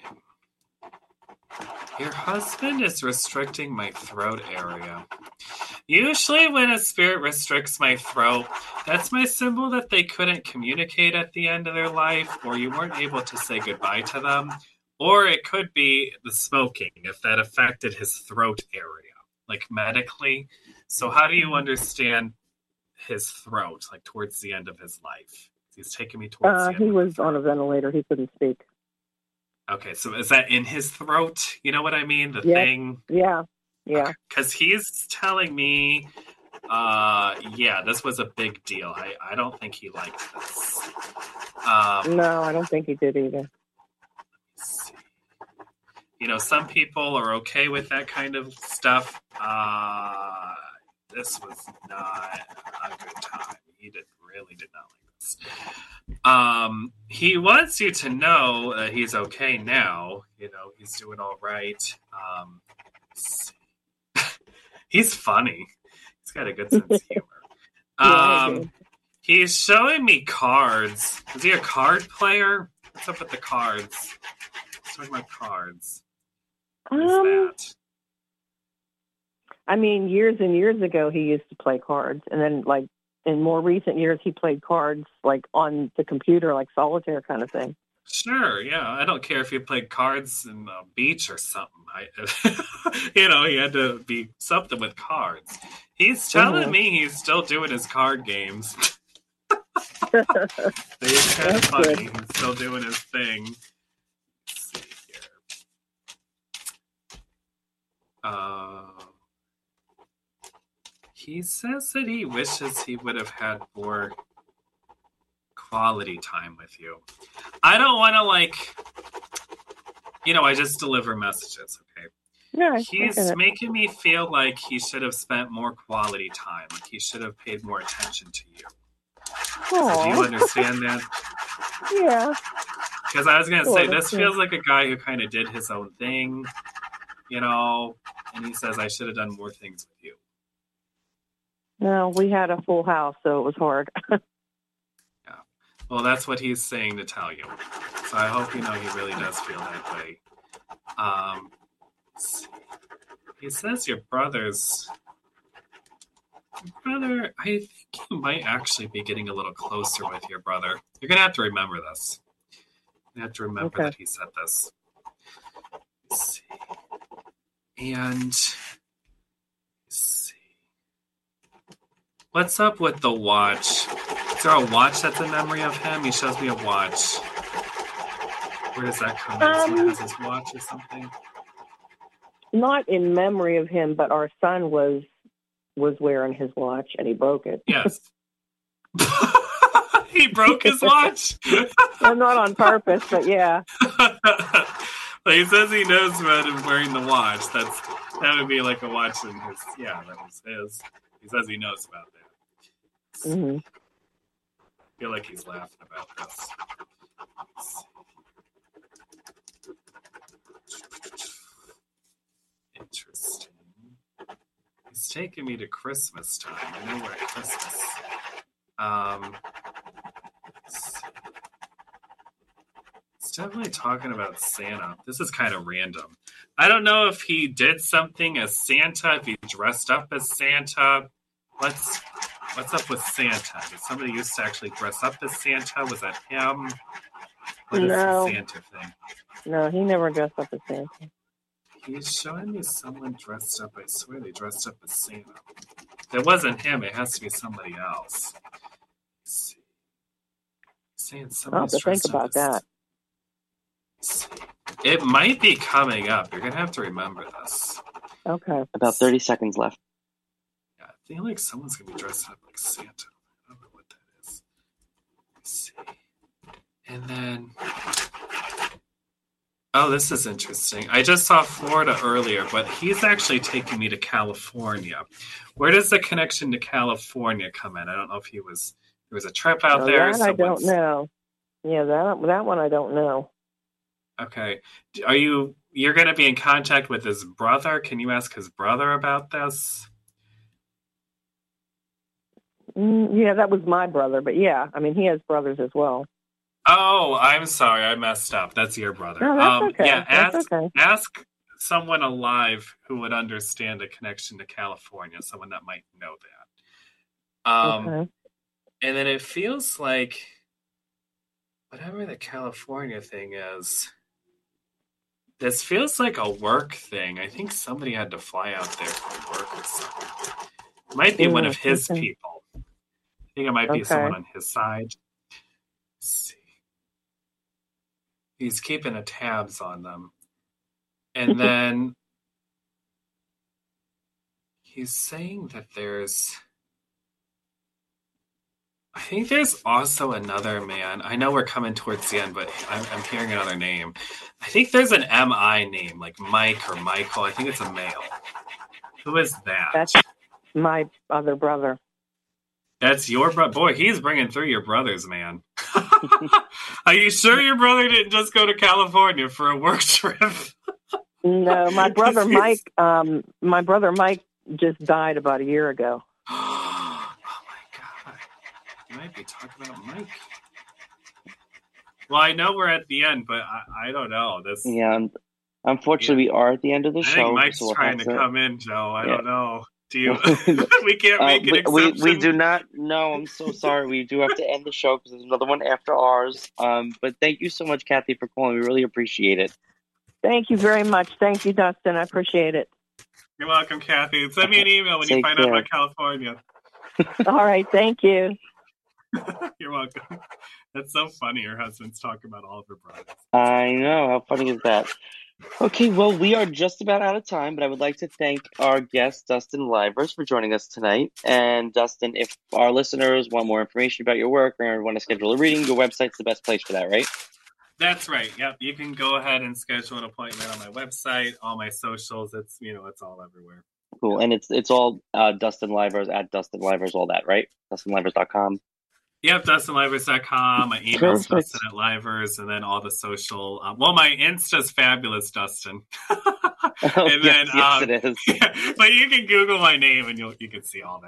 Your husband is restricting my throat area. Usually when a spirit restricts my throat, that's my symbol that they couldn't communicate at the end of their life, or you weren't able to say goodbye to them. Or it could be the smoking, if that affected his throat area, like medically. So how do you understand his throat, like towards the end of his life? He's taking me towards Uh, the end. he was on a ventilator. He couldn't speak. Okay, so is that in his throat? You know what I mean? The Yep. thing? Yeah. Yeah. Because he's telling me, uh, yeah, this was a big deal. I, I don't think he liked this. Um, No, I don't think he did either. let's see. You know, some people are okay with that kind of stuff. Uh, this was not a good time. He did really did not like this. Um, he wants you to know that he's okay now. You know, he's doing all right. Um, let's see. He's funny. He's got a good sense of humor. Yeah, I Um, do. he's showing me cards. Is he a card player? What's up with the cards? He's talking about cards. What is Um, that? I mean, years and years ago, he used to play cards, and then like in more recent years, he played cards like on the computer, like solitaire kind of thing. Sure, yeah. I don't care if you played cards in the beach or something. I, you know, he had to be something with cards. He's telling Mhm. me he's still doing his card games. It's kind of That's funny. good. He's still doing his thing. Let's see here. Uh, he says that he wishes he would have had more quality time with you. I don't want to, like, you know, I just deliver messages, okay? Yeah, I He's get it. making me feel like he should have spent more quality time. Like he should have paid more attention to you. So do you Aw. understand that? Yeah. Because I was going to Sort say, of, this yeah. feels like a guy who kind of did his own thing, you know, and he says, I should have done more things with you. No, we had a full house, so it was hard. Yeah. Well, that's what he's saying to tell you. So I hope you know he really does feel that way. Um, let's see. He says your brother's... Your brother, I think you might actually be getting a little closer with your brother. You're going to have to remember this. You have to remember Okay. that he said this. Let's see. And let's see. What's up with the watch? Is there a watch that's in memory of him? He shows me a watch. Where does that come in? Um, Someone has his watch or something? Not in memory of him, but our son was was wearing his watch, and he broke it. Yes. He broke his watch? Well, not on purpose, but yeah. Well, he says he knows about him wearing the watch. That's that would be like a watch in his. Yeah, that was his. He says he knows about that. Mm-hmm. I feel like he's laughing about this. Let's see. Interesting. He's taking me to Christmas time. I know we're at Christmas. Um, let's see. It's definitely talking about Santa. This is kind of random. I don't know if he did something as Santa, if he dressed up as Santa. What's what's up with Santa? Did somebody used to actually dress up as Santa? Was that him? What is No. the Santa thing? No, he never dressed up as Santa. He's showing me someone dressed up. I swear they dressed up as Santa. If it wasn't him, it has to be somebody else. Let's see. Saying I'll have somebody's to think dressed up about as... that. Let's see. It might be coming up. You're going to have to remember this. Okay. About thirty seconds left. Yeah, I feel like someone's going to be dressed up like Santa. I don't know what that is. Let's see. And then... Oh, this is interesting. I just saw Florida earlier, but he's actually taking me to California. Where does the connection to California come in? I don't know if he was there was a trip out No, there. that I don't someone's- know. Yeah, that that one I don't know. Okay. Are you you're going to be in contact with his brother? Can you ask his brother about this? Mm, yeah, that was my brother, but yeah, I mean, he has brothers as well. Oh, I'm sorry. I messed up. That's your brother. No, that's um, okay. Yeah, That's ask, okay. ask someone alive who would understand a connection to California, someone that might know that. Um, Okay. And then it feels like whatever the California thing is, this feels like a work thing. I think somebody had to fly out there for work or something. It might be one of Mm, his okay. people. I think it might be Okay. someone on his side. Let's see. He's keeping a tabs on them. And then he's saying that there's... I think there's also another man. I know we're coming towards the end, but I'm, I'm hearing another name. I think there's an M I name, like Mike or Michael. I think it's a male. Who is that? That's my other brother. That's your brother. Boy, he's bringing through your brothers, man. Are you sure your brother didn't just go to California for a work trip? No, my brother He's- Mike. Um, my brother Mike just died about a year ago. Oh my god. You might be talking about Mike. Well, I know we're at the end, but I, I don't know. This Yeah, un- unfortunately, we are at the end of the I show. think Mike's so we'll trying have to come in, Joe. I Yeah. don't know. Do you? We can't Uh, make an we, we, exception. we do not. No, I'm so sorry. We do have to end the show because there's another one after ours. Um, but thank you so much, Kathy, for calling. We really appreciate it. Thank you very much. Thank you, Dustin. I appreciate it. You're welcome, Kathy. Send me an email when you Take find out care. about California. All right. Thank you. You're welcome. That's so funny. Her husband's talking about all of her brothers. I know. How funny is that? Okay, well, we are just about out of time, but I would like to thank our guest, Dustin Livers, for joining us tonight. And Dustin, if our listeners want more information about your work or want to schedule a reading, your website's the best place for that, right? That's right. Yep. You can go ahead and schedule an appointment on my website, all my socials. It's, you know, it's all everywhere. Cool. And it's it's all uh, Dustin Livers at Dustin Livers, all that, right? Dustin Livers dot com. Yep, Dustin Livers dot com. My email's Perfect. Dustin at Livers, and then all the social. Um, well, my Insta's Fabulous Dustin. Oh, And yes, then, yes, um, it is. But you can Google my name, and you'll you can see all that in the link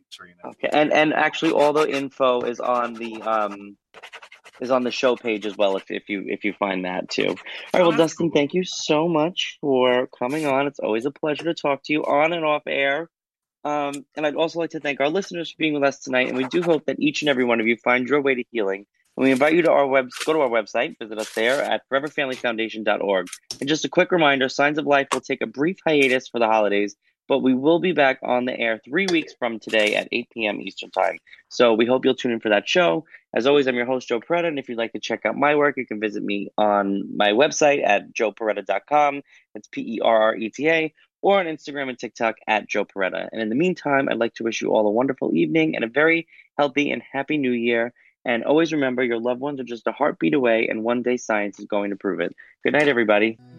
Trina. Okay, and and actually, all the info is on the um is on the show page as well. If if you if you find that too. All right. Oh, Well, that's Dustin, cool. thank you so much for coming on. It's always a pleasure to talk to you on and off air. Um, and I'd also like to thank our listeners for being with us tonight. And we do hope that each and every one of you find your way to healing. And we invite you to our web, go to our website, visit us there at forever family foundation dot org. And just a quick reminder, Signs of Life will take a brief hiatus for the holidays, but we will be back on the air three weeks from today at eight p.m. Eastern Time. So we hope you'll tune in for that show. As always, I'm your host, Joe Peretta. And if you'd like to check out my work, you can visit me on my website at joe peretta dot com. It's P E R R E T A. Or on Instagram and TikTok at Joe Peretta. And in the meantime, I'd like to wish you all a wonderful evening and a very healthy and happy new year. And always remember, your loved ones are just a heartbeat away, and one day science is going to prove it. Good night, everybody.